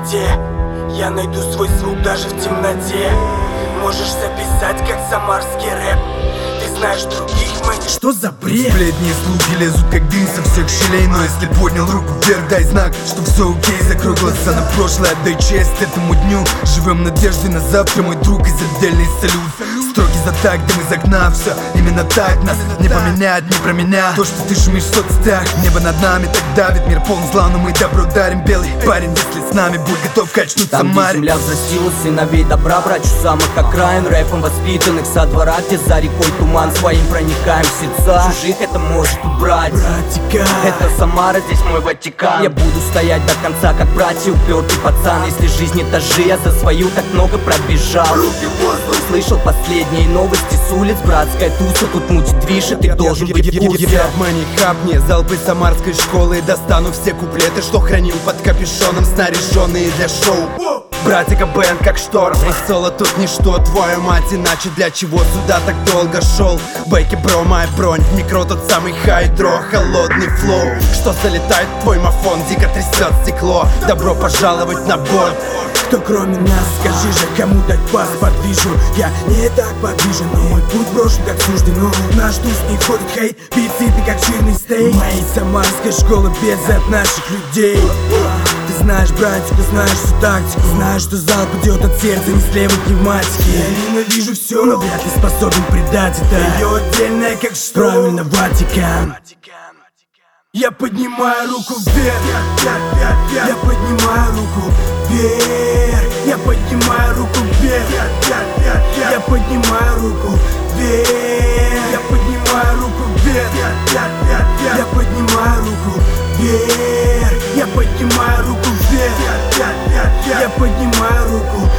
высоте. Я найду свой звук даже в темноте. Можешь записать как самарский рэп. Ты знаешь других мы. Что за бред? Сплетни и слухи лезут как дым со всех щелей. Но если поднял руку вверх, дай знак, что все окей. Закрой глаза на прошлое, отдай честь этому дню. Живем надеждой на завтра, мой друг, и отдельный салют. Строки за так, дым из окна, все именно так. Нас не поменять, не про меня. То, что ты шумишь в соцсетях, небо над нами так давит. Мир полн зла, но мы добро дарим. Белый парень, если с нами, будь готов качнуться там, где земля взрастила сыновей добра, брать у самых окраин, рэпом воспитанных со двора, где за рекой туман своим проникаем в сердца. Чужих это может убрать, братика. Это Самара, здесь мой Ватикан. Я буду стоять до конца, как братья, упертый пацан. Если жизнь этажи, я за свою так много пробежал. Слышал последние новости с улиц, братская туса, тут муть движет, ты должен быть в курсе. Обмани, капни, залпы самарской школы. Достану все куплеты, что хранил под капюшоном, снаряженные для шоу. Братика бэнд как шторм, соло тут ничто, твою мать, иначе для чего сюда так долго шел? Бэки, бро, моя бронь, микро тот самый хайдро, холодный флоу. Что залетает в твой мафон, дико трясет стекло. Добро пожаловать на борт. Кто кроме нас, скажи же, кому дать пас подвижу. Я не так подвижен, но мой путь брошен как суждено. Наш туз не ходит хейт, бифиты как жирный стейк. Моей самарской школы без от наших людей. Ты знаешь, братик, ты знаешь всю тактику. Знаешь, что залп идет от сердца, не с левой пневматики. Я ненавижу все, но вряд ли способен предать это. Ее отдельная как что? Правильно, Ватикан. Я поднимаю руку вверх. Я поднимаю руку вверх. Я поднимаю руку вверх. Я поднимаю руку вверх. Я поднимаю руку вверх. Я поднимаю руку вверх. Я поднимаю руку вверх. Я поднимаю руку